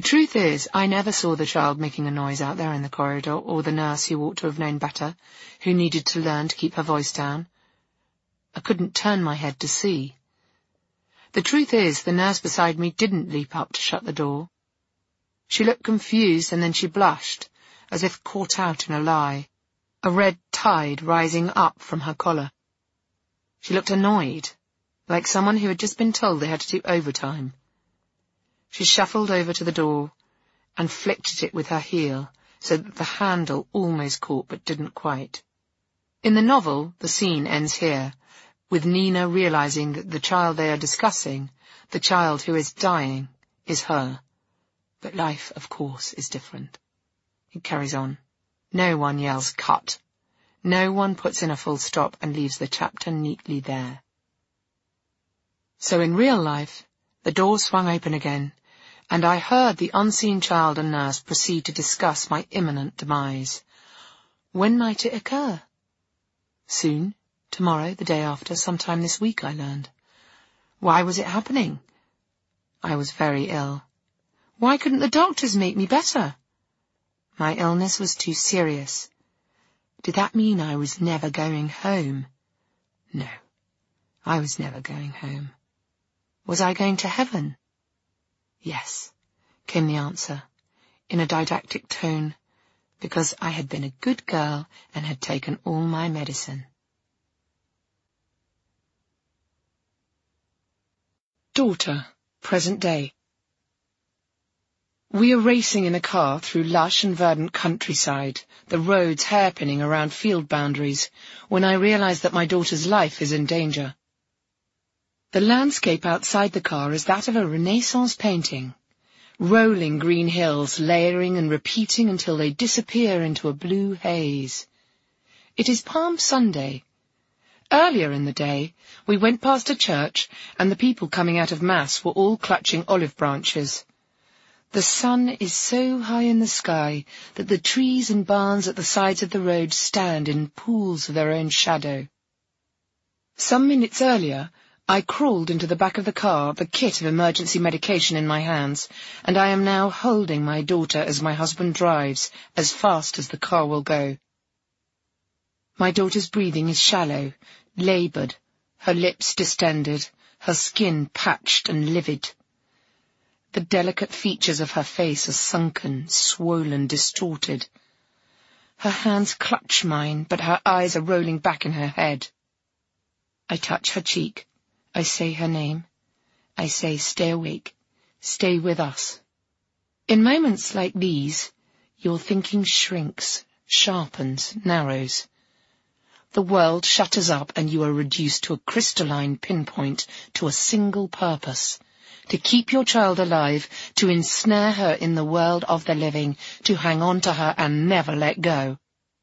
Truth is, I never saw the child making a noise out there in the corridor, or the nurse who ought to have known better, who needed to learn to keep her voice down. I couldn't turn my head to see. The truth is, the nurse beside me didn't leap up to shut the door. She looked confused, and then she blushed, as if caught out in a lie, a red tide rising up from her collar. She looked annoyed, like someone who had just been told they had to do overtime. She shuffled over to the door and flicked at it with her heel, so that the handle almost caught but didn't quite. In the novel, the scene ends here, with Nina realizing that the child they are discussing, the child who is dying, is her. But life, of course, is different. It carries on. No one yells cut. No one puts in a full stop and leaves the chapter neatly there. So in real life, the door swung open again, and I heard the unseen child and nurse proceed to discuss my imminent demise. When might it occur? Soon, tomorrow, the day after, sometime this week, I learned. Why was it happening? I was very ill. Why couldn't the doctors make me better? My illness was too serious. Did that mean I was never going home? No, I was never going home. Was I going to heaven? Yes, came the answer, in a didactic tone, because I had been a good girl and had taken all my medicine. Daughter, present day. We are racing in a car through lush and verdant countryside, the roads hairpinning around field boundaries, when I realize that my daughter's life is in danger. The landscape outside the car is that of a Renaissance painting, rolling green hills layering and repeating until they disappear into a blue haze. It is Palm Sunday. Earlier in the day, we went past a church, and the people coming out of Mass were all clutching olive branches. The sun is so high in the sky that the trees and barns at the sides of the road stand in pools of their own shadow. Some minutes earlier, I crawled into the back of the car, the kit of emergency medication in my hands, and I am now holding my daughter as my husband drives as fast as the car will go. My daughter's breathing is shallow, laboured, her lips distended, her skin patched and livid. The delicate features of her face are sunken, swollen, distorted. Her hands clutch mine, but her eyes are rolling back in her head. I touch her cheek. I say her name. I say, stay awake. Stay with us. In moments like these, your thinking shrinks, sharpens, narrows. The world shutters up and you are reduced to a crystalline pinpoint, to a single purpose. To keep your child alive, to ensnare her in the world of the living, to hang on to her and never let go.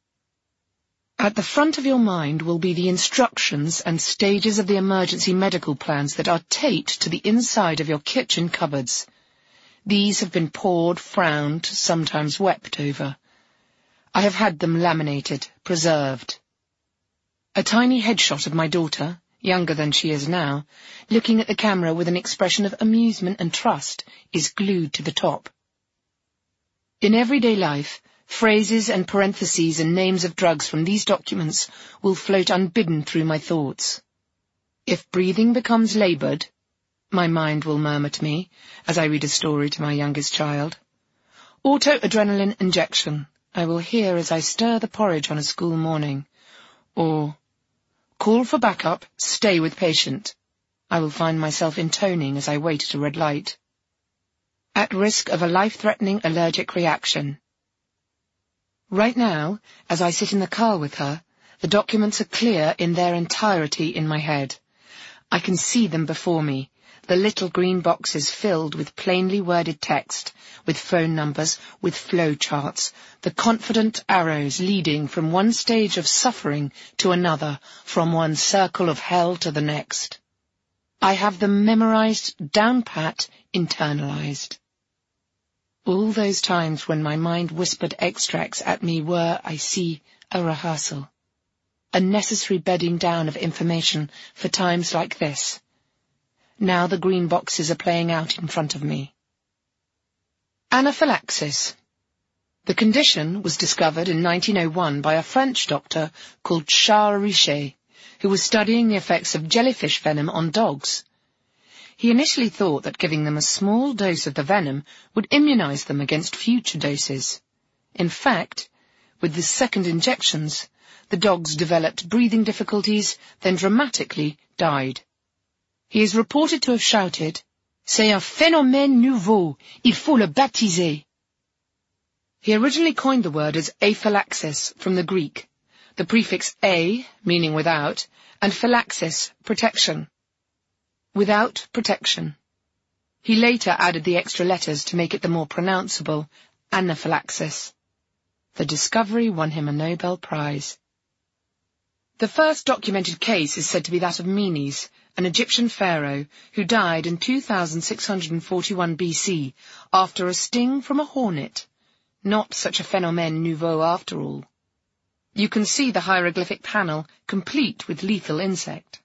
At the front of your mind will be the instructions and stages of the emergency medical plans that are taped to the inside of your kitchen cupboards. These have been poured, frowned, sometimes wept over. I have had them laminated, preserved. A tiny headshot of my daughter, younger than she is now, looking at the camera with an expression of amusement and trust, is glued to the top. In everyday life, phrases and parentheses and names of drugs from these documents will float unbidden through my thoughts. If breathing becomes laboured, my mind will murmur to me, as I read a story to my youngest child. Auto-adrenaline injection, I will hear as I stir the porridge on a school morning. Or, call for backup, stay with patient, I will find myself intoning as I wait at a red light. At risk of a life-threatening allergic reaction. Right now, as I sit in the car with her, the documents are clear in their entirety in my head. I can see them before me, the little green boxes filled with plainly worded text, with phone numbers, with flow charts, the confident arrows leading from one stage of suffering to another, from one circle of hell to the next. I have them memorized, down pat, internalized. All those times when my mind whispered extracts at me were, I see, a rehearsal, a necessary bedding down of information for times like this. Now the green boxes are playing out in front of me. Anaphylaxis. The condition was discovered in 1901 by a French doctor called Charles Richet, who was studying the effects of jellyfish venom on dogs. He initially thought that giving them a small dose of the venom would immunize them against future doses. In fact, with the second injections, the dogs developed breathing difficulties, then dramatically died. He is reported to have shouted, "C'est un phénomène nouveau, il faut le baptiser." He originally coined the word as aphylaxis from the Greek, the prefix a, meaning without, and phylaxis, protection. Without protection. He later added the extra letters to make it the more pronounceable anaphylaxis. The discovery won him a Nobel Prize. The first documented case is said to be that of Menes, an Egyptian pharaoh who died in 2641 BC after a sting from a hornet. Not such a phénomène nouveau after all. You can see the hieroglyphic panel complete with lethal insect.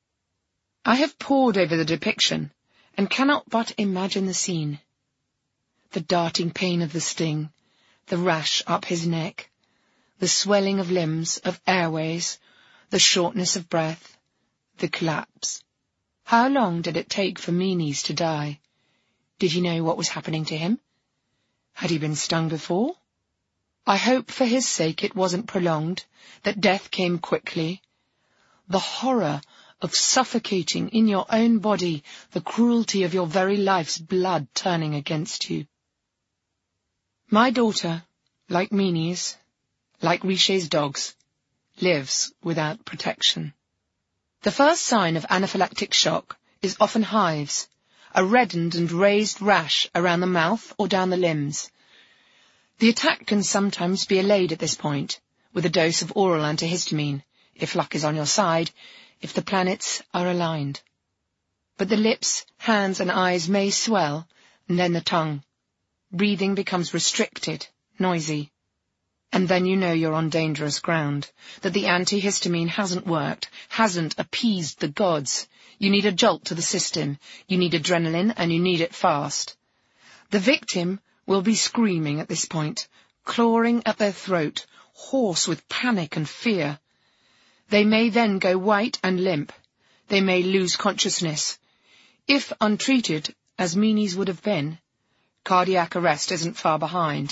I have pored over the depiction and cannot but imagine the scene. The darting pain of the sting, the rash up his neck, the swelling of limbs, of airways, the shortness of breath, the collapse. How long did it take for Menes to die? Did he know what was happening to him? Had he been stung before? I hope for his sake it wasn't prolonged, that death came quickly. The horror of suffocating in your own body, the cruelty of your very life's blood turning against you. My daughter, like Menes, like Richet's dogs, lives without protection. The first sign of anaphylactic shock is often hives, a reddened and raised rash around the mouth or down the limbs. The attack can sometimes be allayed at this point, with a dose of oral antihistamine, if luck is on your side, if the planets are aligned. But the lips, hands and eyes may swell, and then the tongue. Breathing becomes restricted, noisy. And then you know you're on dangerous ground, that the antihistamine hasn't worked, hasn't appeased the gods. You need a jolt to the system, you need adrenaline, and you need it fast. The victim will be screaming at this point, clawing at their throat, hoarse with panic and fear. They may then go white and limp. They may lose consciousness. If untreated, as Menes would have been, cardiac arrest isn't far behind.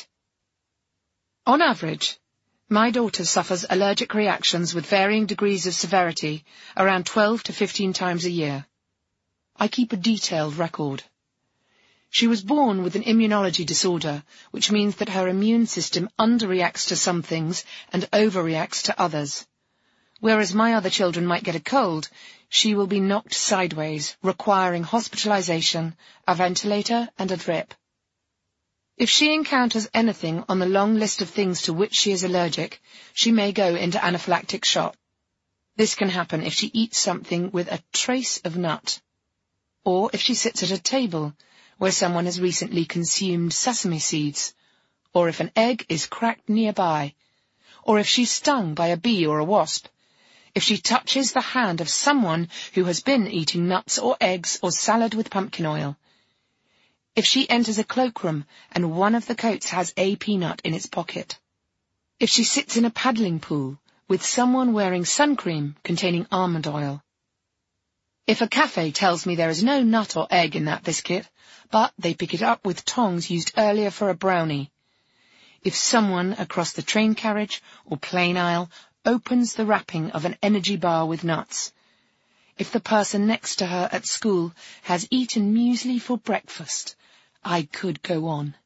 On average, my daughter suffers allergic reactions with varying degrees of severity around 12 to 15 times a year. I keep a detailed record. She was born with an immunology disorder, which means that her immune system underreacts to some things and overreacts to others. Whereas my other children might get a cold, she will be knocked sideways, requiring hospitalization, a ventilator and a drip. If she encounters anything on the long list of things to which she is allergic, she may go into anaphylactic shock. This can happen if she eats something with a trace of nut, or if she sits at a table where someone has recently consumed sesame seeds, or if an egg is cracked nearby, or if she's stung by a bee or a wasp, if she touches the hand of someone who has been eating nuts or eggs or salad with pumpkin oil, if she enters a cloakroom and one of the coats has a peanut in its pocket, if she sits in a paddling pool with someone wearing sun cream containing almond oil, if a cafe tells me there is no nut or egg in that biscuit, but they pick it up with tongs used earlier for a brownie, if someone across the train carriage or plane aisle opens the wrapping of an energy bar with nuts, if the person next to her at school has eaten muesli for breakfast, I could go on.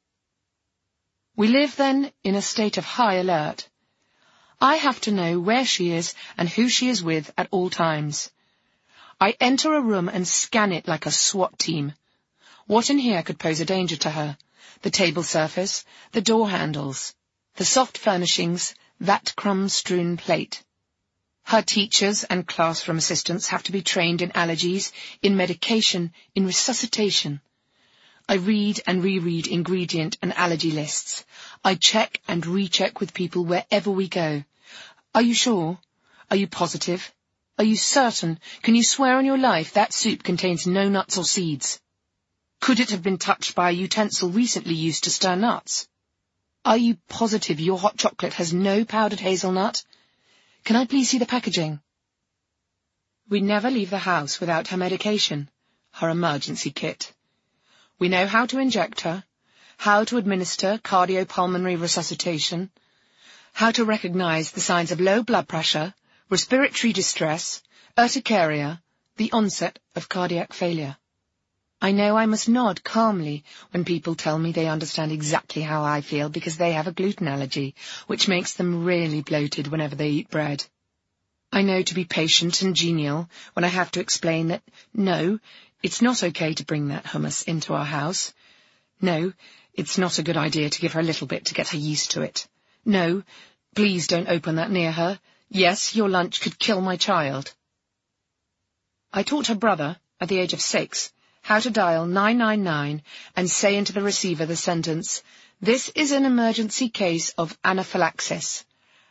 We live, then, in a state of high alert. I have to know where she is and who she is with at all times. I enter a room and scan it like a SWAT team. What in here could pose a danger to her? The table surface, the door handles, the soft furnishings, that crumb-strewn plate. Her teachers and classroom assistants have to be trained in allergies, in medication, in resuscitation. I read and reread ingredient and allergy lists. I check and recheck with people wherever we go. Are you sure? Are you positive? Are you certain? Can you swear on your life that soup contains no nuts or seeds? Could it have been touched by a utensil recently used to stir nuts? Are you positive your hot chocolate has no powdered hazelnut? Can I please see the packaging? We never leave the house without her medication, her emergency kit. We know how to inject her, how to administer cardiopulmonary resuscitation, how to recognize the signs of low blood pressure, respiratory distress, urticaria, the onset of cardiac failure. I know I must nod calmly when people tell me they understand exactly how I feel because they have a gluten allergy, which makes them really bloated whenever they eat bread. I know to be patient and genial when I have to explain that, no, it's not okay to bring that hummus into our house. No, it's not a good idea to give her a little bit to get her used to it. No, please don't open that near her. Yes, your lunch could kill my child. I taught her brother, at the age of 6, how to dial 999 and say into the receiver the sentence, "This is an emergency case of anaphylaxis."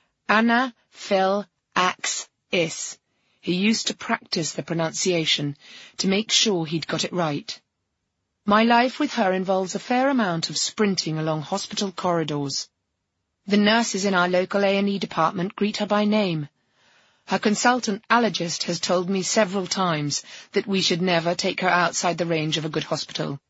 Anaphylaxis. He used to practice the pronunciation to make sure he'd got it right. My life with her involves a fair amount of sprinting along hospital corridors. The nurses in our local A&E department greet her by name. Her consultant allergist has told me several times that we should never take her outside the range of a good hospital.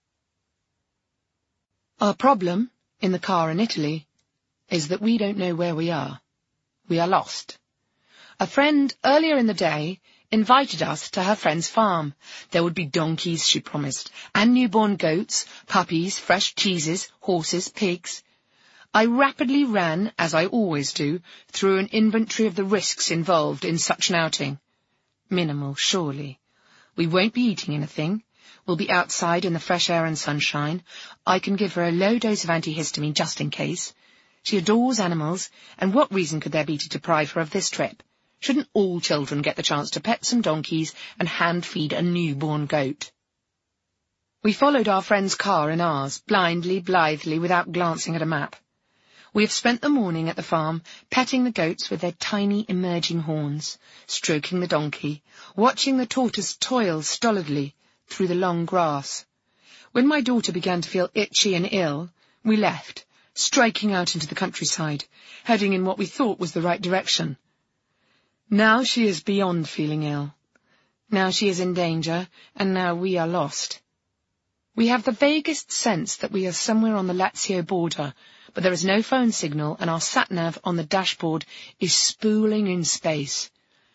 Our problem, in the car in Italy, is that we don't know where we are. We are lost. A friend earlier in the day invited us to her friend's farm. There would be donkeys, she promised, and newborn goats, puppies, fresh cheeses, horses, pigs. I rapidly ran, as I always do, through an inventory of the risks involved in such an outing. Minimal, surely. We won't be eating anything. We'll be outside in the fresh air and sunshine. I can give her a low dose of antihistamine just in case. She adores animals, and what reason could there be to deprive her of this trip? Shouldn't all children get the chance to pet some donkeys and hand-feed a newborn goat? We followed our friend's car and ours, blindly, blithely, without glancing at a map. We have spent the morning at the farm, petting the goats with their tiny emerging horns, stroking the donkey, watching the tortoise toil stolidly through the long grass. When my daughter began to feel itchy and ill, we left, striking out into the countryside, heading in what we thought was the right direction. Now she is beyond feeling ill. Now she is in danger, and now we are lost. We have the vaguest sense that we are somewhere on the Lazio border, but there is no phone signal, and our sat-nav on the dashboard is spooling in space.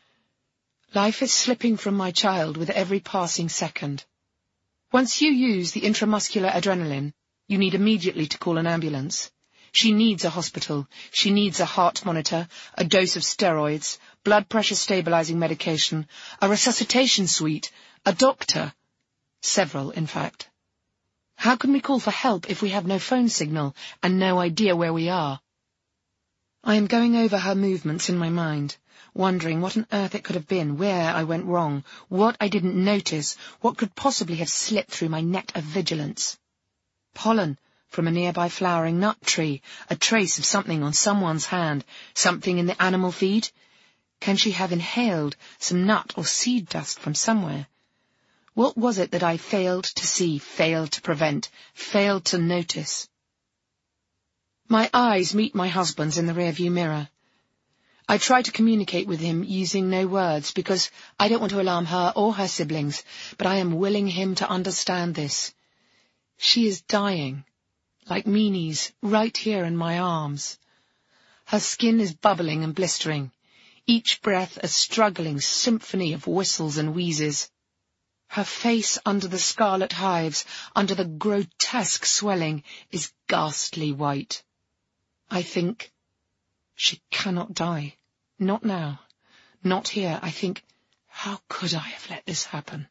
Life is slipping from my child with every passing second. Once you use the intramuscular adrenaline, you need immediately to call an ambulance. She needs a hospital. She needs a heart monitor, a dose of steroids, blood pressure stabilizing medication, a resuscitation suite, a doctor. Several, in fact. How can we call for help if we have no phone signal and no idea where we are? I am going over her movements in my mind, wondering what on earth it could have been, where I went wrong, what I didn't notice, what could possibly have slipped through my net of vigilance. Pollen from a nearby flowering nut tree, a trace of something on someone's hand, something in the animal feed. Can she have inhaled some nut or seed dust from somewhere? What was it that I failed to see, failed to prevent, failed to notice? My eyes meet my husband's in the rearview mirror. I try to communicate with him using no words because I don't want to alarm her or her siblings, but I am willing him to understand this. She is dying, like meanies, right here in my arms. Her skin is bubbling and blistering, each breath a struggling symphony of whistles and wheezes. Her face under the scarlet hives, under the grotesque swelling, is ghastly white. I think, she cannot die. Not now. Not here. I think, how could I have let this happen?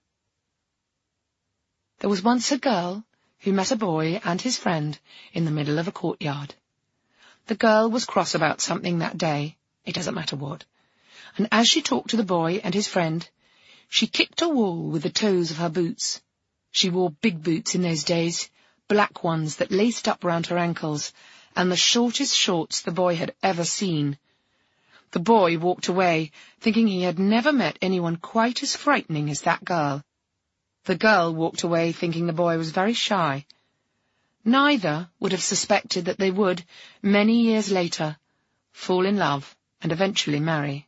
There was once a girl who met a boy and his friend in the middle of a courtyard. The girl was cross about something that day, it doesn't matter what, and as she talked to the boy and his friend, she kicked a wall with the toes of her boots. She wore big boots in those days, black ones that laced up round her ankles, and the shortest shorts the boy had ever seen. The boy walked away, thinking he had never met anyone quite as frightening as that girl. The girl walked away thinking the boy was very shy. Neither would have suspected that they would, many years later, fall in love and eventually marry.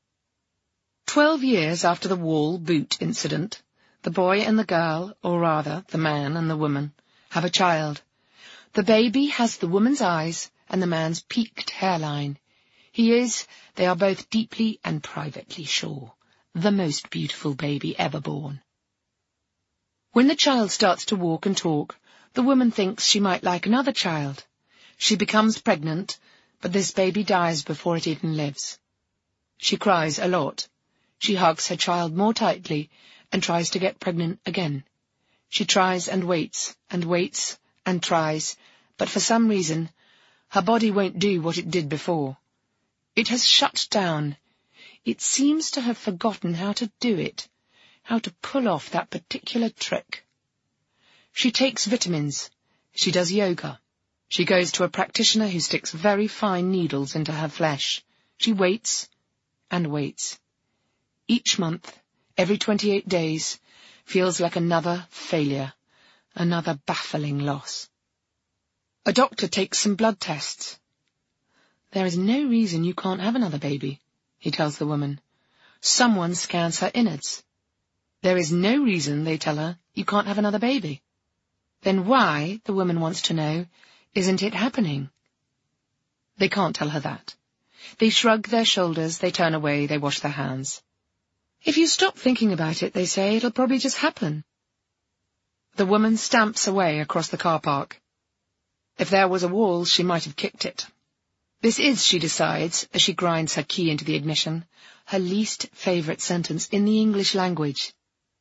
12 years after the wall boot incident, the boy and the girl, or rather, the man and the woman, have a child. The baby has the woman's eyes and the man's peaked hairline. He is, they are both deeply and privately sure, the most beautiful baby ever born. When the child starts to walk and talk, the woman thinks she might like another child. She becomes pregnant, but this baby dies before it even lives. She cries a lot. She hugs her child more tightly and tries to get pregnant again. She tries and waits and tries, but for some reason, her body won't do what it did before. It has shut down. It seems to have forgotten how to do it, how to pull off that particular trick. She takes vitamins. She does yoga. She goes to a practitioner who sticks very fine needles into her flesh. She waits and waits. Each month, every 28 days, feels like another failure, another baffling loss. A doctor takes some blood tests. There is no reason you can't have another baby, he tells the woman. Someone scans her innards. There is no reason, they tell her, you can't have another baby. Then why, the woman wants to know, isn't it happening? They can't tell her that. They shrug their shoulders, they turn away, they wash their hands. If you stop thinking about it, they say, it'll probably just happen. The woman stamps away across the car park. If there was a wall, she might have kicked it. This is, she decides, as she grinds her key into the ignition, her least favourite sentence in the English language.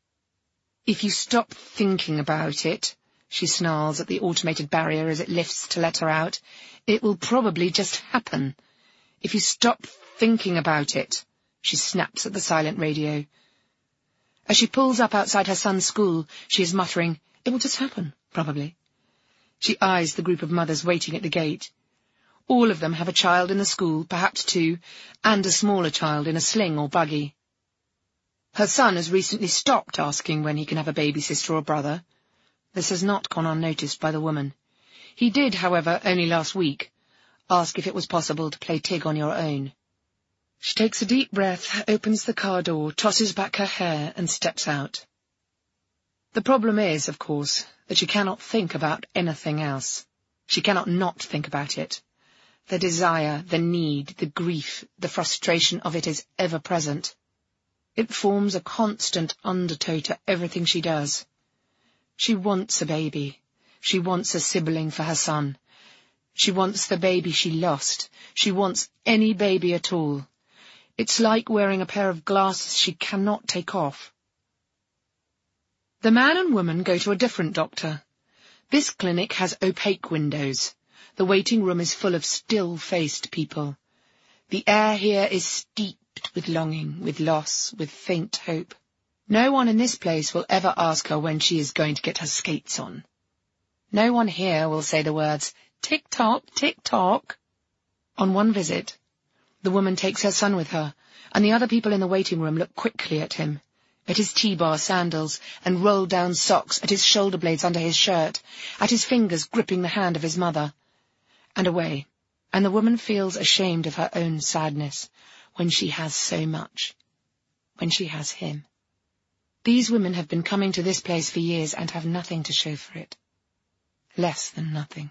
If you stop thinking about it, she snarls at the automated barrier as it lifts to let her out, it will probably just happen. If you stop thinking about it, she snaps at the silent radio. As she pulls up outside her son's school, she is muttering, it will just happen, probably. She eyes the group of mothers waiting at the gate. All of them have a child in the school, perhaps 2, and a smaller child in a sling or buggy. Her son has recently stopped asking when he can have a baby sister or brother. This has not gone unnoticed by the woman. He did, however, only last week, ask if it was possible to play Tig on your own. She takes a deep breath, opens the car door, tosses back her hair, and steps out. The problem is, of course, that she cannot think about anything else. She cannot not think about it. The desire, the need, the grief, the frustration of it is ever present. It forms a constant undertow to everything she does. She wants a baby. She wants a sibling for her son. She wants the baby she lost. She wants any baby at all. It's like wearing a pair of glasses she cannot take off. The man and woman go to a different doctor. This clinic has opaque windows. The waiting room is full of still-faced people. The air here is steeped with longing, with loss, with faint hope. No one in this place will ever ask her when she is going to get her skates on. No one here will say the words, tick-tock, tick-tock. On one visit, the woman takes her son with her, and the other people in the waiting room look quickly at him, at his T-bar sandals and rolled-down socks, at his shoulder blades under his shirt, at his fingers gripping the hand of his mother, and away, and the woman feels ashamed of her own sadness when she has so much, when she has him. These women have been coming to this place for years and have nothing to show for it. Less than nothing.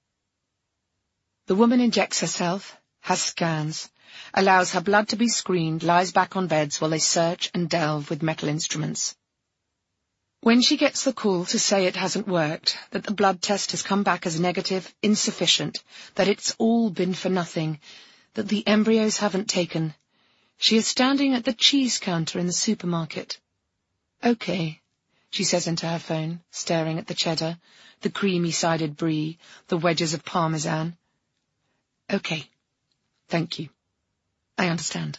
The woman injects herself, has scans, allows her blood to be screened, lies back on beds while they search and delve with metal instruments. When she gets the call to say it hasn't worked, that the blood test has come back as negative, insufficient, that it's all been for nothing, that the embryos haven't taken, she is standing at the cheese counter in the supermarket. Okay, she says into her phone, staring at the cheddar, the creamy-sided brie, the wedges of parmesan. Okay, thank you. I understand.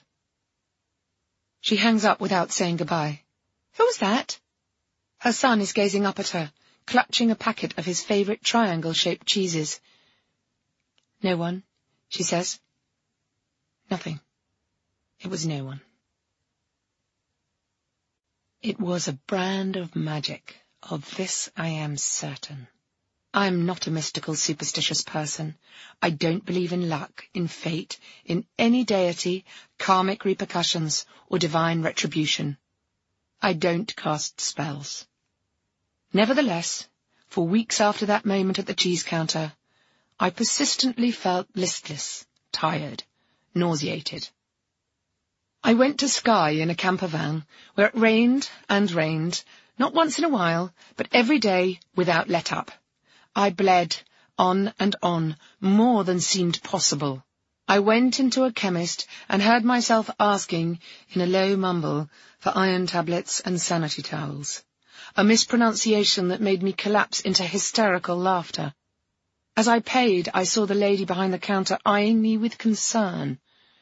She hangs up without saying goodbye. Who's that? Her son is gazing up at her, clutching a packet of his favourite triangle-shaped cheeses. No one, she says. Nothing. It was no one. It was a brand of magic. Of this I am certain. I am not a mystical, superstitious person. I don't believe in luck, in fate, in any deity, karmic repercussions, or divine retribution. I don't cast spells. Nevertheless, for weeks after that moment at the cheese counter, I persistently felt listless, tired, nauseated. I went to Skye in a camper van, where it rained and rained, not once in a while, but every day without let-up. I bled on and on, more than seemed possible. I went into a chemist and heard myself asking, in a low mumble, for iron tablets and sanitary towels, a mispronunciation that made me collapse into hysterical laughter. As I paid, I saw the lady behind the counter eyeing me with concern.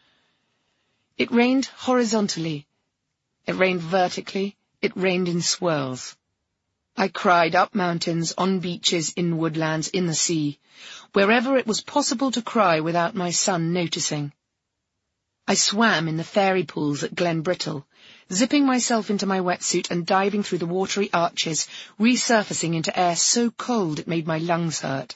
It rained horizontally. It rained vertically. It rained in swirls. I cried up mountains, on beaches, in woodlands, in the sea, wherever it was possible to cry without my son noticing. I swam in the fairy pools at Glen Brittle, zipping myself into my wetsuit and diving through the watery arches, resurfacing into air so cold it made my lungs hurt.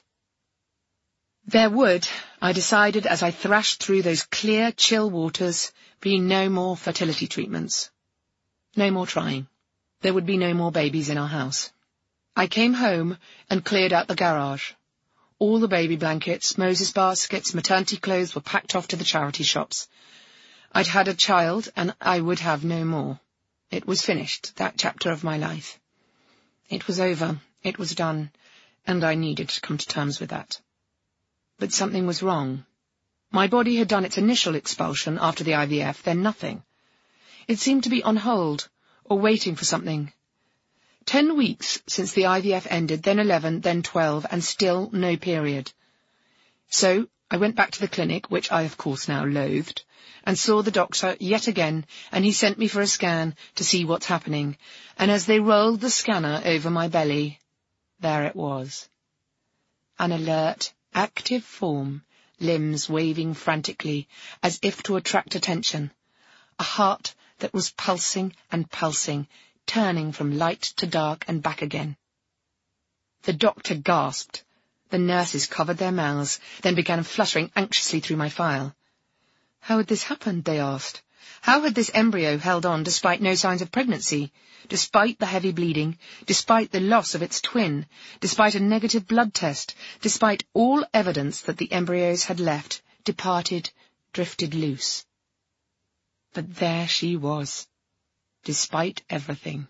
There would, I decided as I thrashed through those clear, chill waters, be no more fertility treatments. No more trying. There would be no more babies in our house. I came home and cleared out the garage. All the baby blankets, Moses baskets, maternity clothes were packed off to the charity shops. I'd had a child, and I would have no more. It was finished, that chapter of my life. It was over, it was done, and I needed to come to terms with that. But something was wrong. My body had done its initial expulsion after the IVF, then nothing. It seemed to be on hold, or waiting for something. 10 weeks since the IVF ended, then 11, then 12, and still no period. So I went back to the clinic, which I of course now loathed, and saw the doctor yet again, and he sent me for a scan to see what's happening, and as they rolled the scanner over my belly, there it was. An alert, active form, limbs waving frantically, as if to attract attention, a heart that was pulsing and pulsing, turning from light to dark and back again. The doctor gasped. The nurses covered their mouths, then began fluttering anxiously through my file. How had this happened, they asked. How had this embryo held on despite no signs of pregnancy, despite the heavy bleeding, despite the loss of its twin, despite a negative blood test, despite all evidence that the embryos had left, departed, drifted loose? But there she was. Despite everything,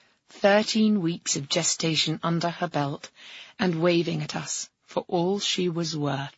13 weeks of gestation under her belt, and waving at us for all she was worth.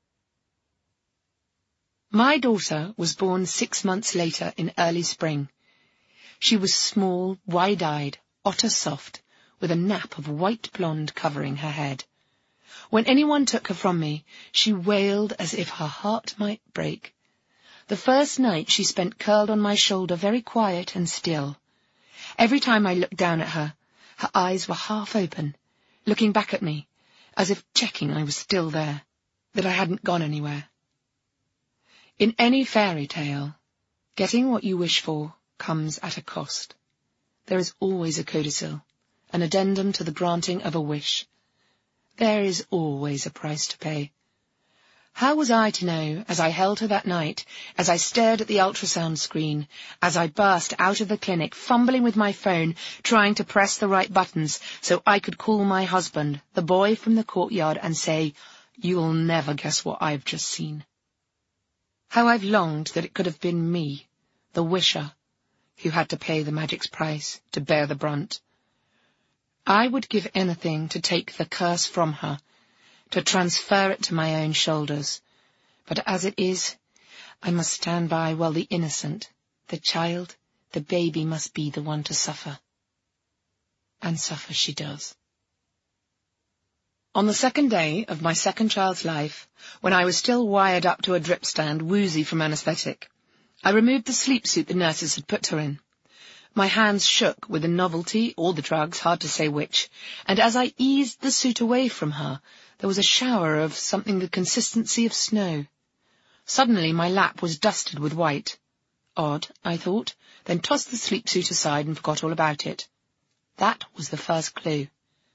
My daughter was born 6 months later in early spring. She was small, wide-eyed, otter-soft, with a nap of white blonde covering her head. When anyone took her from me, she wailed as if her heart might break. The first night she spent curled on my shoulder, very quiet and still. Every time I looked down at her, her eyes were half open, looking back at me, as if checking I was still there, that I hadn't gone anywhere. In any fairy tale, getting what you wish for comes at a cost. There is always a codicil, an addendum to the granting of a wish. There is always a price to pay. How was I to know, as I held her that night, as I stared at the ultrasound screen, as I burst out of the clinic, fumbling with my phone, trying to press the right buttons so I could call my husband, the boy from the courtyard, and say, "You'll never guess what I've just seen." How I've longed that it could have been me, the wisher, who had to pay the magic's price, to bear the brunt. I would give anything to take the curse from her, to transfer it to my own shoulders. But as it is, I must stand by while the innocent, the child, the baby must be the one to suffer. And suffer she does. On the second day of my second child's life, when I was still wired up to a drip stand, woozy from anaesthetic, I removed the sleep suit the nurses had put her in. My hands shook with the novelty or the drugs, hard to say which, and as I eased the suit away from her, there was a shower of something the consistency of snow. Suddenly my lap was dusted with white. Odd, I thought, then tossed the sleep suit aside and forgot all about it. That was the first clue.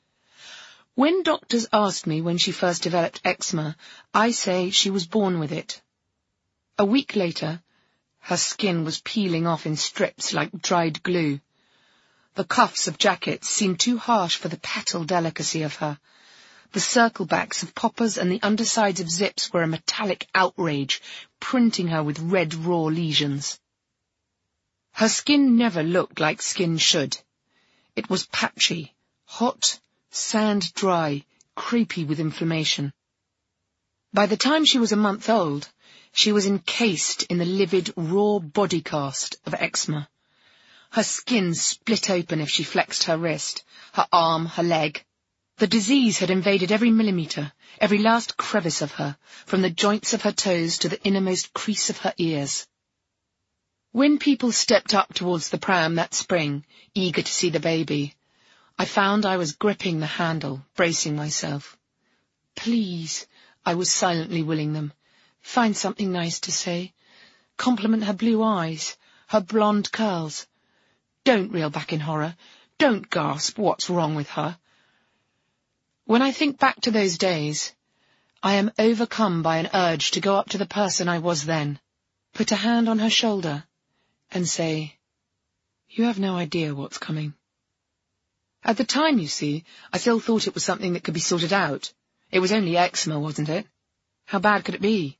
When doctors asked me when she first developed eczema, I say she was born with it. A week later, her skin was peeling off in strips like dried glue. The cuffs of jackets seemed too harsh for the petal delicacy of her. The circle-backs of poppers and the undersides of zips were a metallic outrage, printing her with red raw lesions. Her skin never looked like skin should. It was patchy, hot, sand-dry, crepey with inflammation. By the time she was a month old, she was encased in the livid, raw body cast of eczema. Her skin split open if she flexed her wrist, her arm, her leg. The disease had invaded every millimetre, every last crevice of her, from the joints of her toes to the innermost crease of her ears. When people stepped up towards the pram that spring, eager to see the baby, I found I was gripping the handle, bracing myself. Please, I was silently willing them, find something nice to say. Compliment her blue eyes, her blonde curls. Don't reel back in horror. Don't gasp, what's wrong with her? When I think back to those days, I am overcome by an urge to go up to the person I was then, put a hand on her shoulder, and say, "You have no idea what's coming." At the time, you see, I still thought it was something that could be sorted out. It was only eczema, wasn't it? How bad could it be?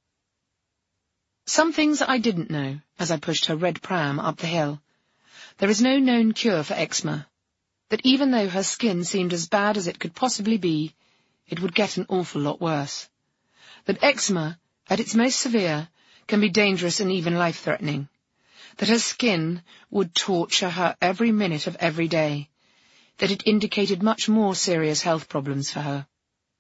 Some things I didn't know as I pushed her red pram up the hill. There is no known cure for eczema, that even though her skin seemed as bad as it could possibly be, it would get an awful lot worse. That eczema, at its most severe, can be dangerous and even life-threatening. That her skin would torture her every minute of every day. That it indicated much more serious health problems for her.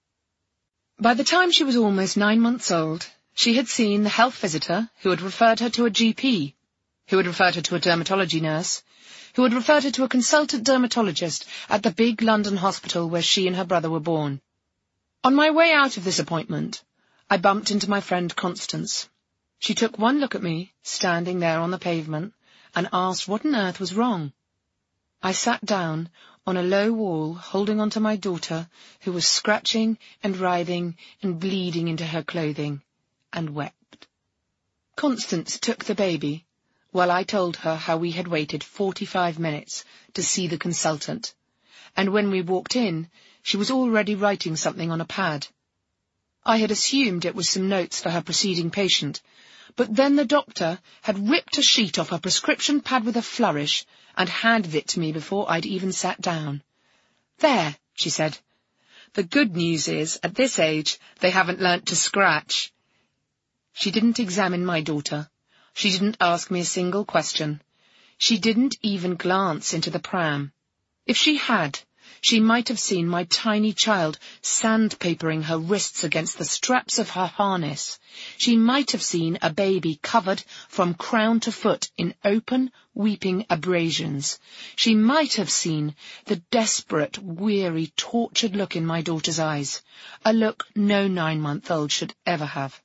By the time she was almost 9 months old, she had seen the health visitor who had referred her to a GP, who had referred her to a dermatology nurse, who had referred her to a consultant dermatologist at the big London hospital where she and her brother were born. On my way out of this appointment, I bumped into my friend Constance. She took one look at me, standing there on the pavement, and asked what on earth was wrong. I sat down on a low wall, holding on to my daughter, who was scratching and writhing and bleeding into her clothing, and wept. Constance took the baby, while I told her how we had waited 45 minutes to see the consultant, and when we walked in, she was already writing something on a pad. I had assumed it was some notes for her preceding patient, but then the doctor had ripped a sheet off her prescription pad with a flourish and handed it to me before I'd even sat down. "There," she said. "The good news is, at this age, they haven't learnt to scratch." She didn't examine my daughter. She didn't ask me a single question. She didn't even glance into the pram. If she had, she might have seen my tiny child sandpapering her wrists against the straps of her harness. She might have seen a baby covered from crown to foot in open, weeping abrasions. She might have seen the desperate, weary, tortured look in my daughter's eyes, a look no 9-month-old should ever have.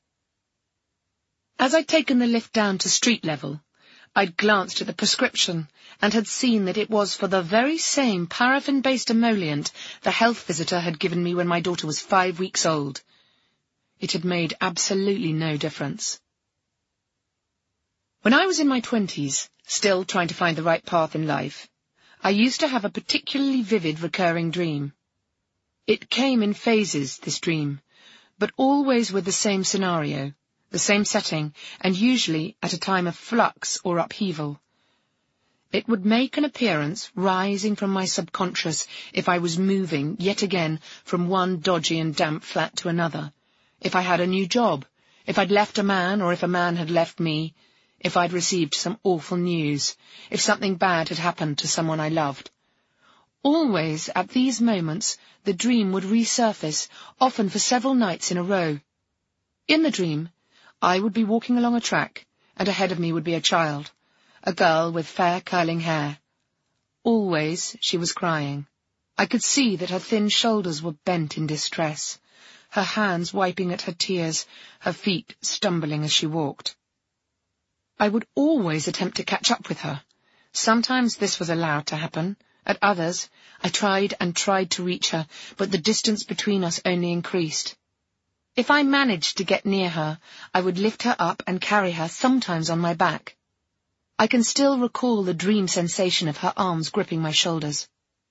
As I'd taken the lift down to street level, I'd glanced at the prescription and had seen that it was for the very same paraffin-based emollient the health visitor had given me when my daughter was 5 weeks old. It had made absolutely no difference. When I was in my 20s, still trying to find the right path in life, I used to have a particularly vivid recurring dream. It came in phases, this dream, but always with the same scenario, the same setting, and usually at a time of flux or upheaval. It would make an appearance rising from my subconscious if I was moving, yet again, from one dodgy and damp flat to another, if I had a new job, if I'd left a man or if a man had left me, if I'd received some awful news, if something bad had happened to someone I loved. Always, at these moments, the dream would resurface, often for several nights in a row. In the dream, I would be walking along a track, and ahead of me would be a child, a girl with fair curling hair. Always she was crying. I could see that her thin shoulders were bent in distress, her hands wiping at her tears, her feet stumbling as she walked. I would always attempt to catch up with her, Sometimes this was allowed to happen. At others, I tried and tried to reach her, but the distance between us only increased. If I managed to get near her, I would lift her up and carry her, sometimes on my back. I can still recall the dream sensation of her arms gripping my shoulders.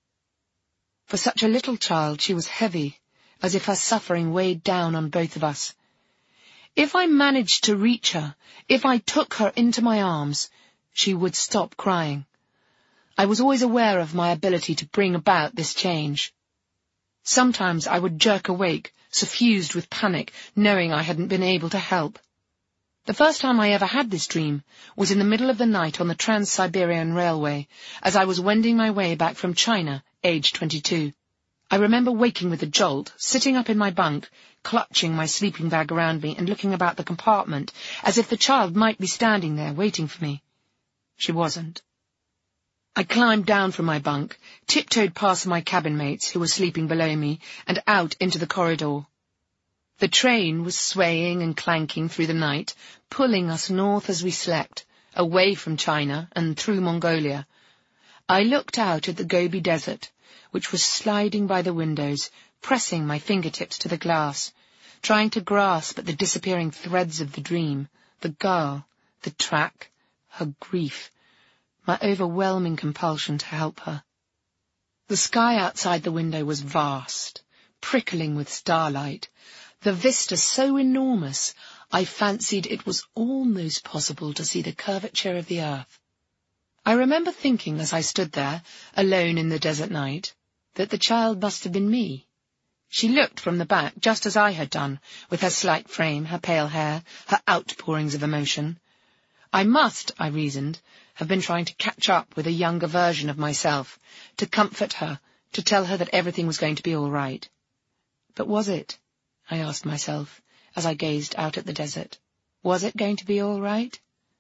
For such a little child, she was heavy, as if her suffering weighed down on both of us. If I managed to reach her, if I took her into my arms, she would stop crying. I was always aware of my ability to bring about this change. Sometimes I would jerk awake, suffused with panic, knowing I hadn't been able to help. The first time I ever had this dream was in the middle of the night on the Trans-Siberian Railway, as I was wending my way back from China, aged 22. I remember waking with a jolt, sitting up in my bunk, clutching my sleeping bag around me and looking about the compartment, as if the child might be standing there waiting for me. She wasn't. I climbed down from my bunk, tiptoed past my cabin mates who were sleeping below me, and out into the corridor. The train was swaying and clanking through the night, pulling us north as we slept, away from China and through Mongolia. I looked out at the Gobi Desert, which was sliding by the windows, pressing my fingertips to the glass, trying to grasp at the disappearing threads of the dream, the girl, the track, her grief, my overwhelming compulsion to help her. The sky outside the window was vast, prickling with starlight, the vista so enormous I fancied it was almost possible to see the curvature of the earth. I remember thinking as I stood there, alone in the desert night, that the child must have been me. She looked from the back just as I had done, with her slight frame, her pale hair, her outpourings of emotion. I must, I reasoned, have been trying to catch up with a younger version of myself, to comfort her, to tell her that everything was going to be all right. But was it? I asked myself, as I gazed out at the desert. Was it going to be all right?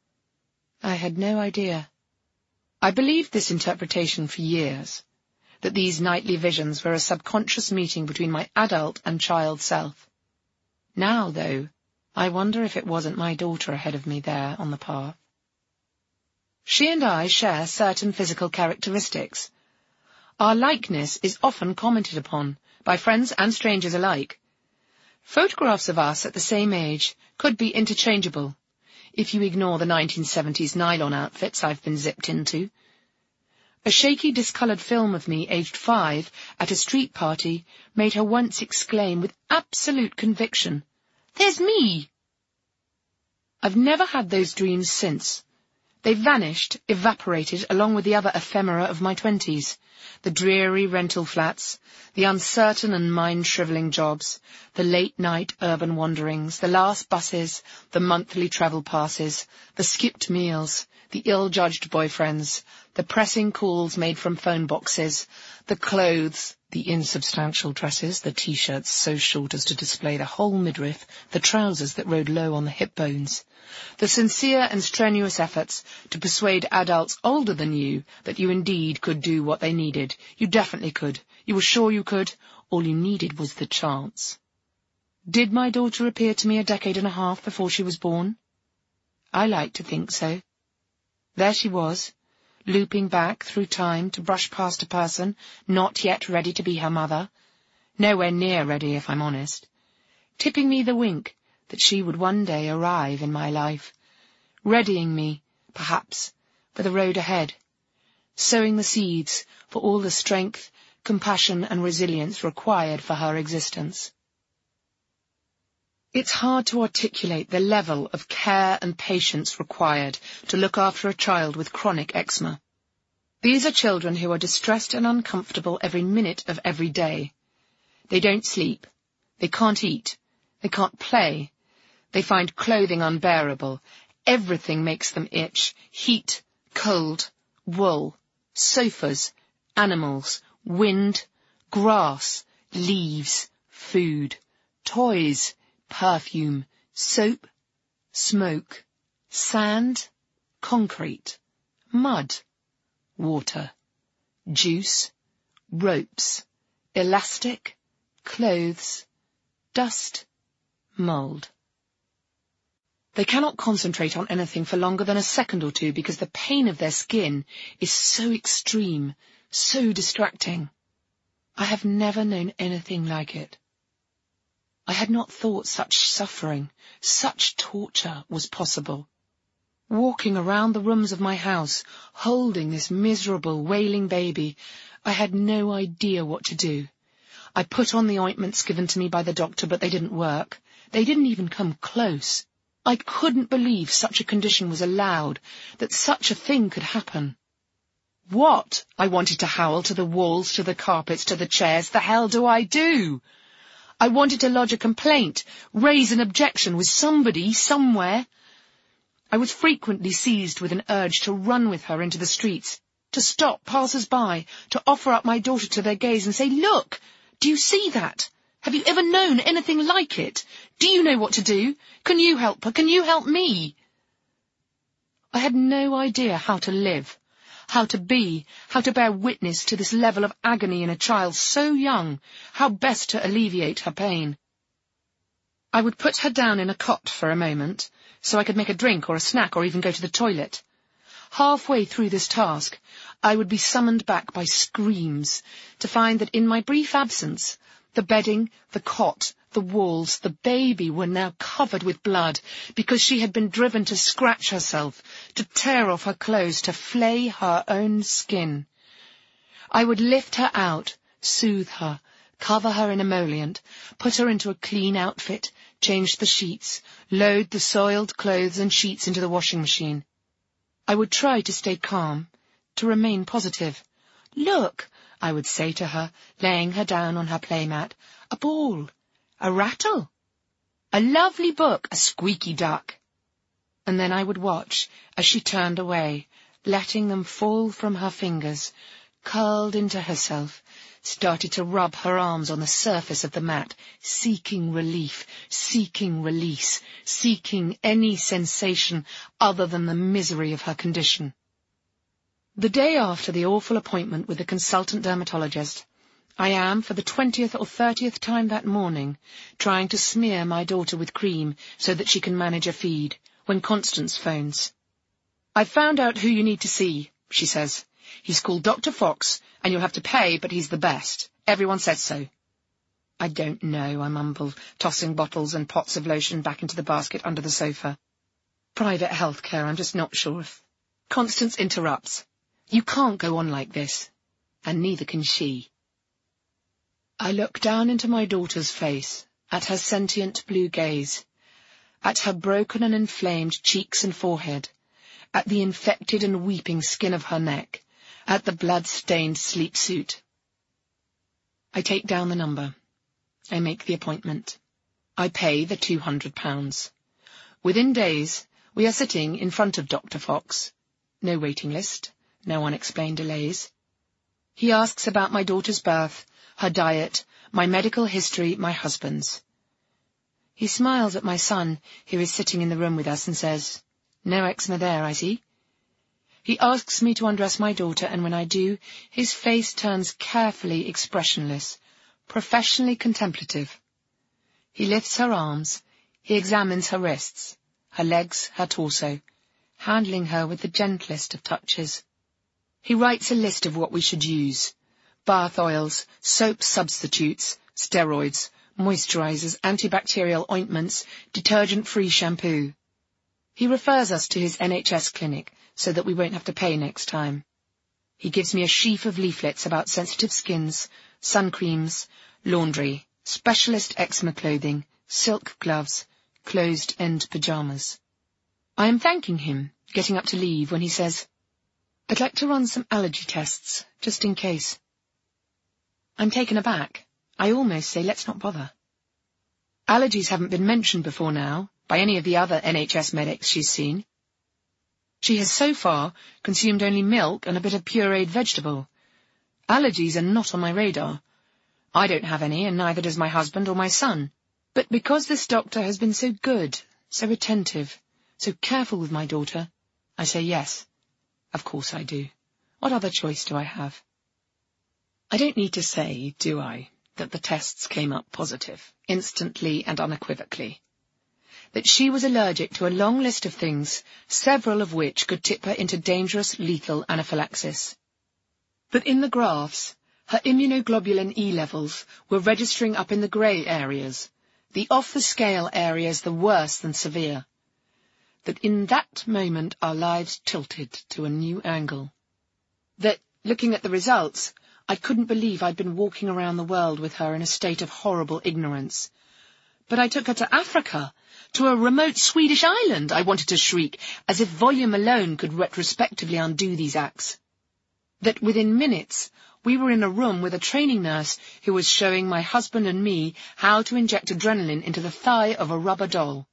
I had no idea. I believed this interpretation for years, that these nightly visions were a subconscious meeting between my adult and child self. Now, though, I wonder if it wasn't my daughter ahead of me there on the path. She and I share certain physical characteristics. Our likeness is often commented upon, by friends and strangers alike. Photographs of us at the same age could be interchangeable, if you ignore the 1970s nylon outfits I've been zipped into. A shaky, discoloured film of me aged 5 at a street party made her once exclaim with absolute conviction, "There's me!" I've never had those dreams since. They vanished, evaporated, along with the other ephemera of my 20s, the dreary rental flats, the uncertain and mind-shrivelling jobs, the late-night urban wanderings, the last buses, the monthly travel passes, the skipped meals, the ill-judged boyfriends, the pressing calls made from phone boxes, the clothes, the insubstantial dresses, the T-shirts so short as to display the whole midriff, the trousers that rode low on the hip bones, the sincere and strenuous efforts to persuade adults older than you that you indeed could do what they needed. You definitely could. You were sure you could. All you needed was the chance. Did my daughter appear to me a decade and a half before she was born? I like to think so. There she was, looping back through time to brush past a person not yet ready to be her mother, nowhere near ready if I'm honest, tipping me the wink that she would one day arrive in my life, readying me, perhaps, for the road ahead, sowing the seeds for all the strength, compassion and resilience required for her existence. It's hard to articulate the level of care and patience required to look after a child with chronic eczema. These are children who are distressed and uncomfortable every minute of every day. They don't sleep. They can't eat. They can't play. They find clothing unbearable. Everything makes them itch. Heat, cold, wool, sofas, animals, wind, grass, leaves, food, toys, perfume, soap, smoke, sand, concrete, mud, water, juice, ropes, elastic, clothes, dust, mould. They cannot concentrate on anything for longer than a second or two because the pain of their skin is so extreme, so distracting. I have never known anything like it. I had not thought such suffering, such torture was possible. Walking around the rooms of my house, holding this miserable, wailing baby, I had no idea what to do. I put on the ointments given to me by the doctor, but they didn't work. They didn't even come close. I couldn't believe such a condition was allowed, that such a thing could happen. What? I wanted to howl to the walls, to the carpets, to the chairs. The hell do I do? I wanted to lodge a complaint, raise an objection with somebody, somewhere. I was frequently seized with an urge to run with her into the streets, to stop passers-by, to offer up my daughter to their gaze and say, "Look, do you see that? Have you ever known anything like it? Do you know what to do? Can you help her? Can you help me?" I had no idea how to live, how to be, how to bear witness to this level of agony in a child so young, how best to alleviate her pain. I would put her down in a cot for a moment, so I could make a drink or a snack or even go to the toilet. Halfway through this task, I would be summoned back by screams to find that in my brief absence, the bedding, the cot, the walls, the baby were now covered with blood because she had been driven to scratch herself, to tear off her clothes, to flay her own skin. I would lift her out, soothe her, cover her in emollient, put her into a clean outfit, change the sheets, load the soiled clothes and sheets into the washing machine. I would try to stay calm, to remain positive. "Look," I would say to her, laying her down on her playmat, "a ball, a rattle, a lovely book, a squeaky duck." And then I would watch as she turned away, letting them fall from her fingers, curled into herself, started to rub her arms on the surface of the mat, seeking relief, seeking release, seeking any sensation other than the misery of her condition. The day after the awful appointment with the consultant dermatologist, I am, for the 20th or 30th time that morning, trying to smear my daughter with cream so that she can manage a feed, when Constance phones. "I've found out who you need to see," she says. "He's called Dr. Fox, and you'll have to pay, but he's the best. Everyone says so." "I don't know," I mumble, tossing bottles and pots of lotion back into the basket under the sofa. "Private health care, I'm just not sure of." Constance interrupts. "You can't go on like this, and neither can she." I look down into my daughter's face, at her sentient blue gaze, at her broken and inflamed cheeks and forehead, at the infected and weeping skin of her neck, at the blood-stained sleep suit. I take down the number. I make the appointment. I pay the £200. Within days, we are sitting in front of Dr. Fox. No waiting list, no unexplained delays. He asks about my daughter's birth, her diet, my medical history, my husband's. He smiles at my son, who is sitting in the room with us, and says, "No eczema there, I see." He asks me to undress my daughter, and when I do, his face turns carefully expressionless, professionally contemplative. He lifts her arms, he examines her wrists, her legs, her torso, handling her with the gentlest of touches. He writes a list of what we should use: bath oils, soap substitutes, steroids, moisturizers, antibacterial ointments, detergent-free shampoo. He refers us to his NHS clinic so that we won't have to pay next time. He gives me a sheaf of leaflets about sensitive skins, sun creams, laundry, specialist eczema clothing, silk gloves, closed-end pyjamas. I am thanking him, getting up to leave, when he says, "I'd like to run some allergy tests, just in case." I'm taken aback. I almost say, let's not bother. Allergies haven't been mentioned before now, by any of the other NHS medics she's seen. She has so far consumed only milk and a bit of pureed vegetable. Allergies are not on my radar. I don't have any, and neither does my husband or my son. But because this doctor has been so good, so attentive, so careful with my daughter, I say yes. Of course I do. What other choice do I have? I don't need to say, do I, that the tests came up positive, instantly and unequivocally. that she was allergic to a long list of things, several of which could tip her into dangerous, lethal anaphylaxis. But in the graphs, her immunoglobulin E levels were registering up in the grey areas, the off-the-scale areas the worse than severe. That in that moment our lives tilted to a new angle. That, looking at the results, I couldn't believe I'd been walking around the world with her in a state of horrible ignorance. But I took her to Africa, to a remote Swedish island, I wanted to shriek, as if volume alone could retrospectively undo these acts. That within minutes we were in a room with a training nurse who was showing my husband and me how to inject adrenaline into the thigh of a rubber doll.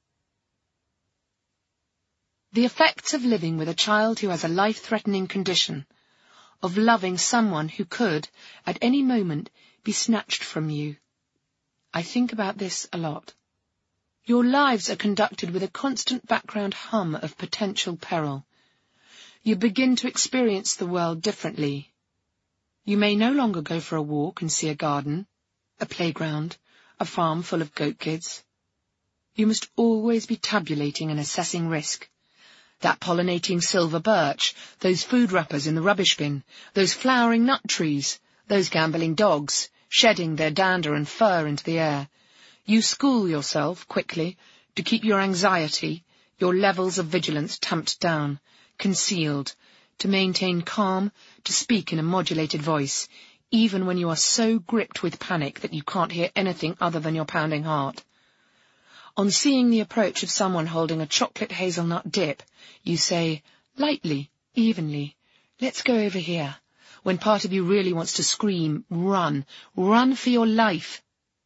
The effects of living with a child who has a life-threatening condition, of loving someone who could, at any moment, be snatched from you. I think about this a lot. Your lives are conducted with a constant background hum of potential peril. You begin to experience the world differently. You may no longer go for a walk and see a garden, a playground, a farm full of goat kids. You must always be tabulating and assessing risk. That pollinating silver birch, those food wrappers in the rubbish bin, those flowering nut trees, those gambolling dogs, shedding their dander and fur into the air. You school yourself, quickly, to keep your anxiety, your levels of vigilance tamped down, concealed, to maintain calm, to speak in a modulated voice, even when you are so gripped with panic that you can't hear anything other than your pounding heart. On seeing the approach of someone holding a chocolate hazelnut dip, you say, lightly, evenly, let's go over here, when part of you really wants to scream, run for your life.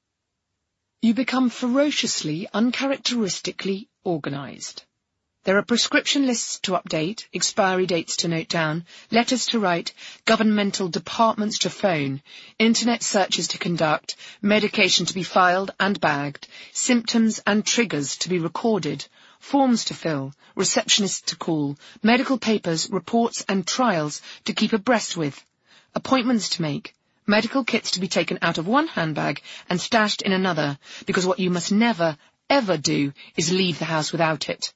You become ferociously, uncharacteristically organized. There are prescription lists to update, expiry dates to note down, letters to write, governmental departments to phone, internet searches to conduct, medication to be filed and bagged, symptoms and triggers to be recorded, forms to fill, receptionists to call, medical papers, reports and trials to keep abreast with, appointments to make, medical kits to be taken out of one handbag and stashed in another, because what you must never, ever do is leave the house without it.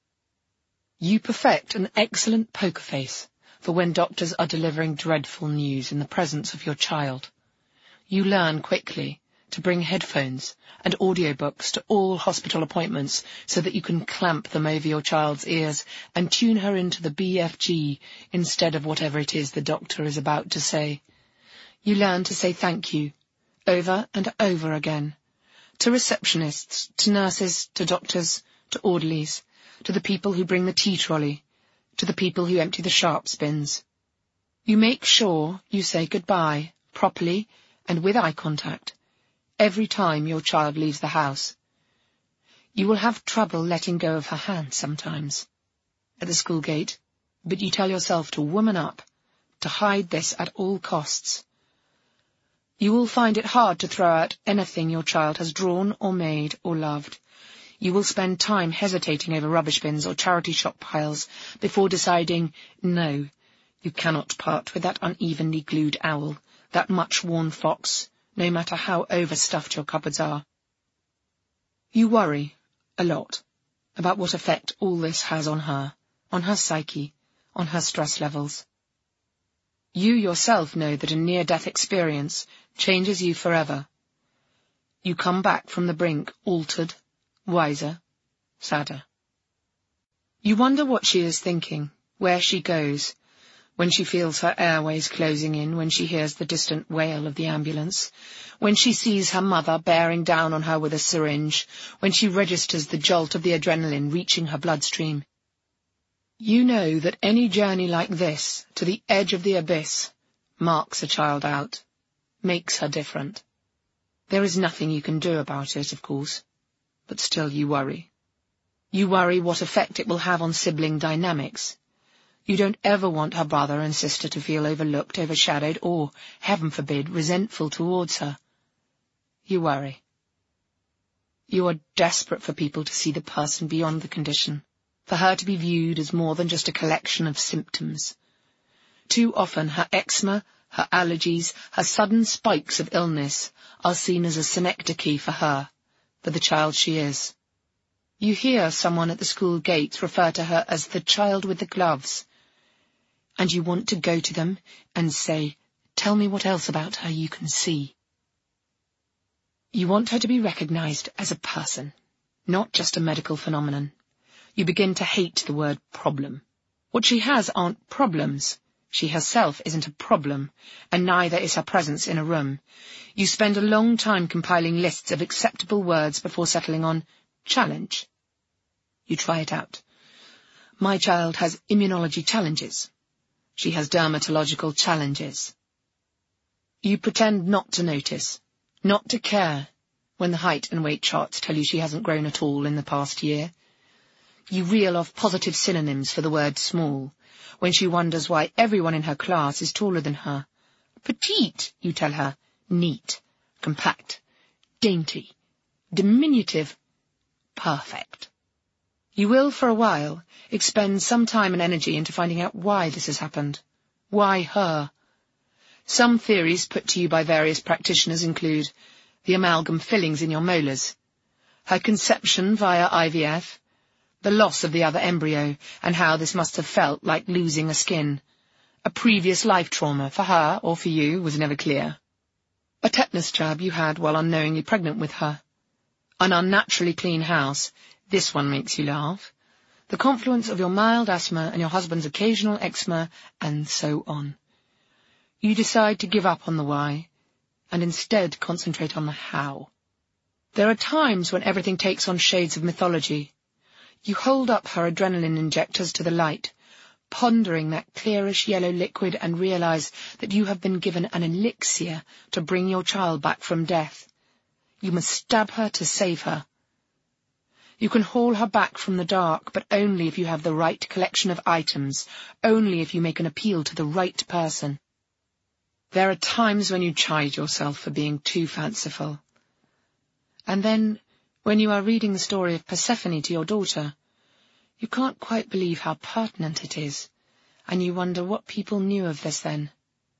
You perfect an excellent poker face for when doctors are delivering dreadful news in the presence of your child. You learn quickly to bring headphones and audiobooks to all hospital appointments so that you can clamp them over your child's ears and tune her into the BFG instead of whatever it is the doctor is about to say. You learn to say thank you, over and over again, to receptionists, to nurses, to doctors, to orderlies, to the people who bring the tea trolley, to the people who empty the sharps bins. You make sure you say goodbye, properly and with eye contact, every time your child leaves the house. You will have trouble letting go of her hand sometimes, at the school gate, but you tell yourself to woman up, to hide this at all costs. You will find it hard to throw out anything your child has drawn or made or loved. You will spend time hesitating over rubbish bins or charity shop piles before deciding, no, you cannot part with that unevenly glued owl, that much-worn fox, no matter how overstuffed your cupboards are. You worry, a lot, about what effect all this has on her psyche, on her stress levels. You yourself know that a near-death experience changes you forever. You come back from the brink altered, wiser, sadder. You wonder what she is thinking, where she goes, when she feels her airways closing in, when she hears the distant wail of the ambulance, when she sees her mother bearing down on her with a syringe, when she registers the jolt of the adrenaline reaching her bloodstream. You know that any journey like this, to the edge of the abyss, marks a child out, makes her different. There is nothing you can do about it, of course. But still you worry. You worry what effect it will have on sibling dynamics. You don't ever want her brother and sister to feel overlooked, overshadowed, or, heaven forbid, resentful towards her. You worry. You are desperate for people to see the person beyond the condition, for her to be viewed as more than just a collection of symptoms. Too often her eczema, her allergies, her sudden spikes of illness are seen as a synecdoche for her, for the child she is. You hear someone at the school gates refer to her as the child with the gloves, and you want to go to them and say, "Tell me what else about her you can see." You want her to be recognized as a person, not just a medical phenomenon. You begin to hate the word problem. What she has aren't problems. She herself isn't a problem, and neither is her presence in a room. You spend a long time compiling lists of acceptable words before settling on challenge. You try it out. My child has immunology challenges. She has dermatological challenges. You pretend not to notice, not to care, when the height and weight charts tell you she hasn't grown at all in the past year. You reel off positive synonyms for the word small, when she wonders why everyone in her class is taller than her. Petite, you tell her, neat, compact, dainty, diminutive, perfect. You will, for a while, expend some time and energy into finding out why this has happened. Why her? Some theories put to you by various practitioners include the amalgam fillings in your molars, her conception via IVF, the loss of the other embryo, and how this must have felt like losing a skin. A previous life trauma, for her or for you, was never clear. A tetanus jab you had while unknowingly pregnant with her. An unnaturally clean house. This one makes you laugh. The confluence of your mild asthma and your husband's occasional eczema, and so on. You decide to give up on the why, and instead concentrate on the how. There are times when everything takes on shades of mythology. You hold up her adrenaline injectors to the light, pondering that clearish yellow liquid, and realize that you have been given an elixir to bring your child back from death. You must stab her to save her. You can haul her back from the dark, but only if you have the right collection of items, only if you make an appeal to the right person. There are times when you chide yourself for being too fanciful. And then, when you are reading the story of Persephone to your daughter, you can't quite believe how pertinent it is, and you wonder what people knew of this then.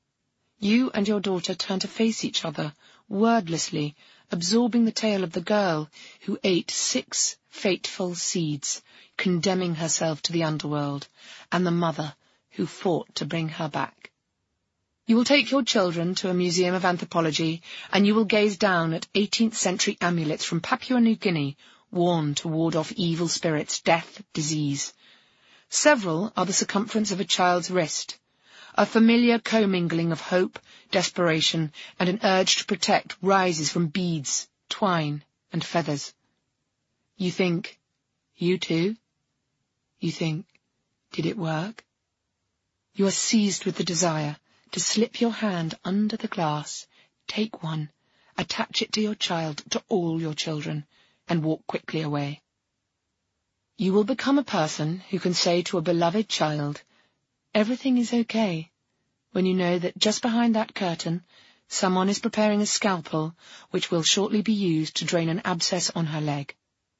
You and your daughter turn to face each other, wordlessly, absorbing the tale of the girl who ate 6 fateful seeds, condemning herself to the underworld, and the mother who fought to bring her back. You will take your children to a museum of anthropology, and you will gaze down at 18th century amulets from Papua New Guinea, worn to ward off evil spirits, death, disease. Several are the circumference of a child's wrist, a familiar commingling of hope, desperation, and an urge to protect rises from beads, twine, and feathers. You think, you too? You think, did it work? You are seized with the desire to slip your hand under the glass, take one, attach it to your child, to all your children, and walk quickly away. You will become a person who can say to a beloved child, "Everything is okay," when you know that just behind that curtain, someone is preparing a scalpel which will shortly be used to drain an abscess on her leg.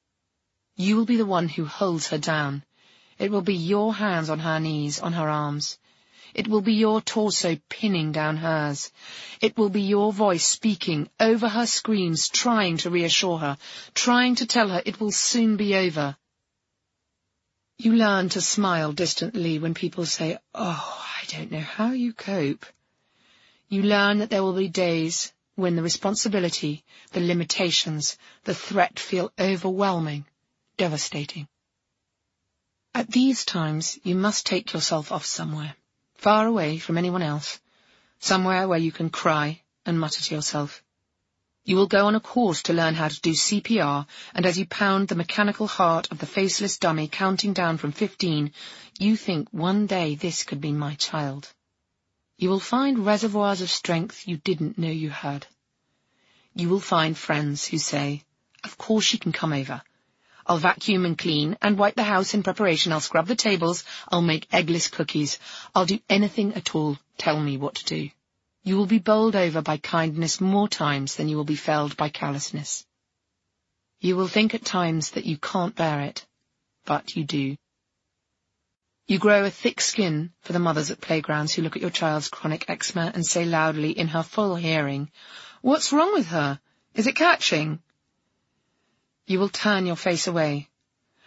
You will be the one who holds her down. It will be your hands on her knees, on her arms. It will be your torso pinning down hers. It will be your voice speaking over her screams, trying to reassure her, trying to tell her it will soon be over. You learn to smile distantly when people say, "Oh, I don't know how you cope." You learn that there will be days when the responsibility, the limitations, the threat feel overwhelming, devastating. At these times, you must take yourself off somewhere, far away from anyone else, somewhere where you can cry and mutter to yourself. You will go on a course to learn how to do CPR, and as you pound the mechanical heart of the faceless dummy counting down from 15, you think one day this could be my child. You will find reservoirs of strength you didn't know you had. You will find friends who say, "Of course she can come over. I'll vacuum and clean and wipe the house in preparation. I'll scrub the tables. I'll make eggless cookies. I'll do anything at all. Tell me what to do." You will be bowled over by kindness more times than you will be felled by callousness. You will think at times that you can't bear it, but you do. You grow a thick skin for the mothers at playgrounds who look at your child's chronic eczema and say loudly in her full hearing, "What's wrong with her? Is it catching?" You will turn your face away,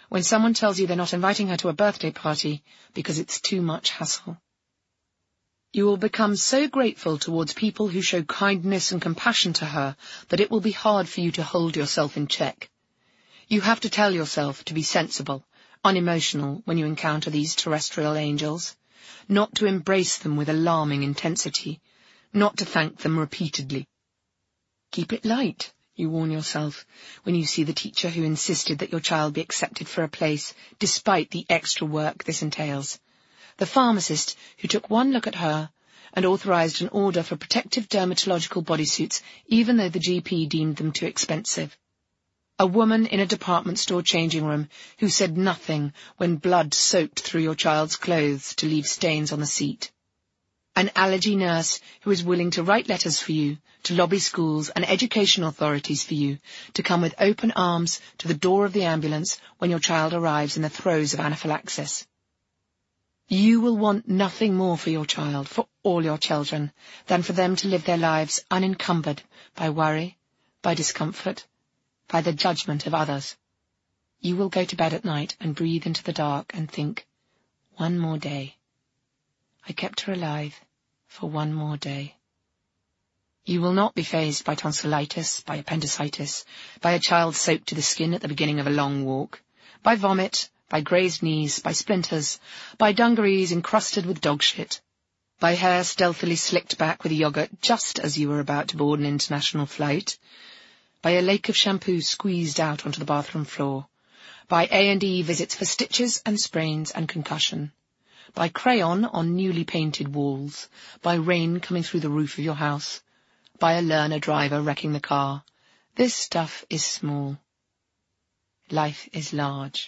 when someone tells you they're not inviting her to a birthday party because it's too much hassle. You will become so grateful towards people who show kindness and compassion to her that it will be hard for you to hold yourself in check. You have to tell yourself to be sensible, unemotional when you encounter these terrestrial angels, not to embrace them with alarming intensity, not to thank them repeatedly. Keep it light, you warn yourself, when you see the teacher who insisted that your child be accepted for a place, despite the extra work this entails. The pharmacist who took one look at her and authorized an order for protective dermatological bodysuits, even though the GP deemed them too expensive. A woman in a department store changing room who said nothing when blood soaked through your child's clothes to leave stains on the seat. An allergy nurse who is willing to write letters for you, to lobby schools and education authorities for you, to come with open arms to the door of the ambulance when your child arrives in the throes of anaphylaxis. You will want nothing more for your child, for all your children, than for them to live their lives unencumbered by worry, by discomfort, by the judgment of others. You will go to bed at night and breathe into the dark and think, one more day. I kept her alive for one more day. You will not be fazed by tonsillitis, by appendicitis, by a child soaked to the skin at the beginning of a long walk, by vomit, by grazed knees, by splinters, by dungarees encrusted with dog shit, by hair stealthily slicked back with yogurt just as you were about to board an international flight, by a lake of shampoo squeezed out onto the bathroom floor, by A&E visits for stitches and sprains and concussion, by crayon on newly painted walls, by rain coming through the roof of your house, by a learner driver wrecking the car. This stuff is small. Life is large.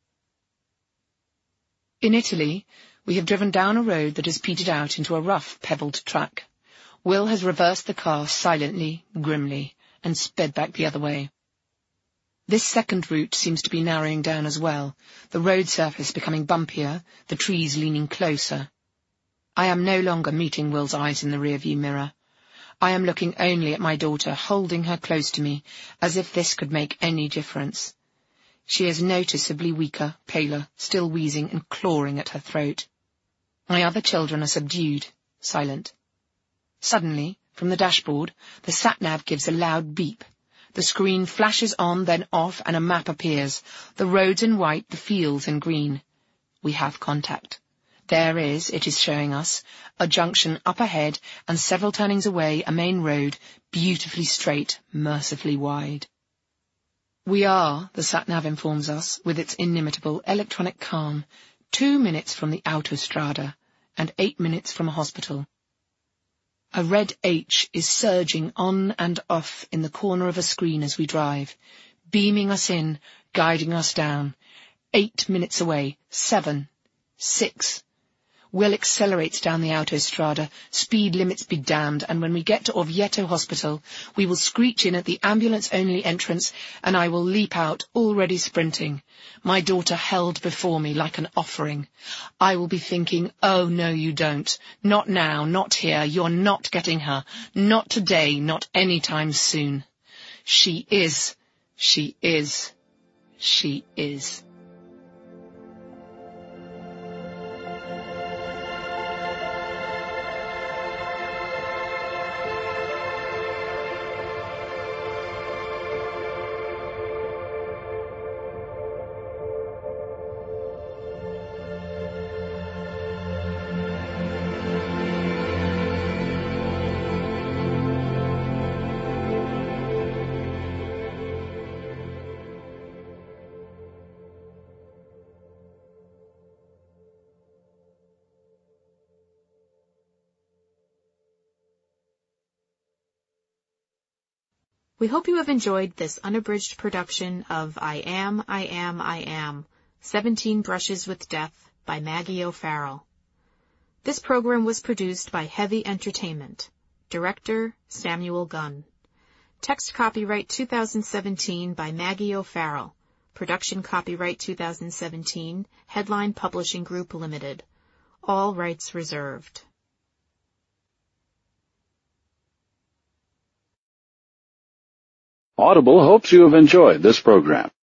In Italy, we have driven down a road that has petered out into a rough, pebbled track. Will has reversed the car silently, grimly, and sped back the other way. This second route seems to be narrowing down as well, the road surface becoming bumpier, the trees leaning closer. I am no longer meeting Will's eyes in the rearview mirror. I am looking only at my daughter, holding her close to me, as if this could make any difference. She is noticeably weaker, paler, still wheezing and clawing at her throat. My other children are subdued, silent. Suddenly, from the dashboard, the sat-nav gives a loud beep. The screen flashes on, then off, and a map appears. The roads in white, the fields in green. We have contact. There is, it is showing us, a junction up ahead and several turnings away, a main road, beautifully straight, mercifully wide. We are, the sat-nav informs us, with its inimitable electronic calm, 2 minutes from the autostrada and 8 minutes from a hospital. A red H is surging on and off in the corner of a screen as we drive, beaming us in, guiding us down. 8 minutes away, 7, 6. Will accelerates down the autostrada, speed limits be damned, and when we get to Orvieto Hospital, we will screech in at the ambulance-only entrance, and I will leap out, already sprinting, my daughter held before me like an offering. I will be thinking, oh, no, you don't. Not now, not here, you're not getting her. Not today, not any time soon. She is, she is, she is. We hope you have enjoyed this unabridged production of I Am, 17 Brushes with Death by Maggie O'Farrell. This program was produced by Heavy Entertainment. Director, Samuel Gunn. Text copyright 2017 by Maggie O'Farrell. Production copyright 2017, Headline Publishing Group Limited. All rights reserved. Audible hopes you have enjoyed this program.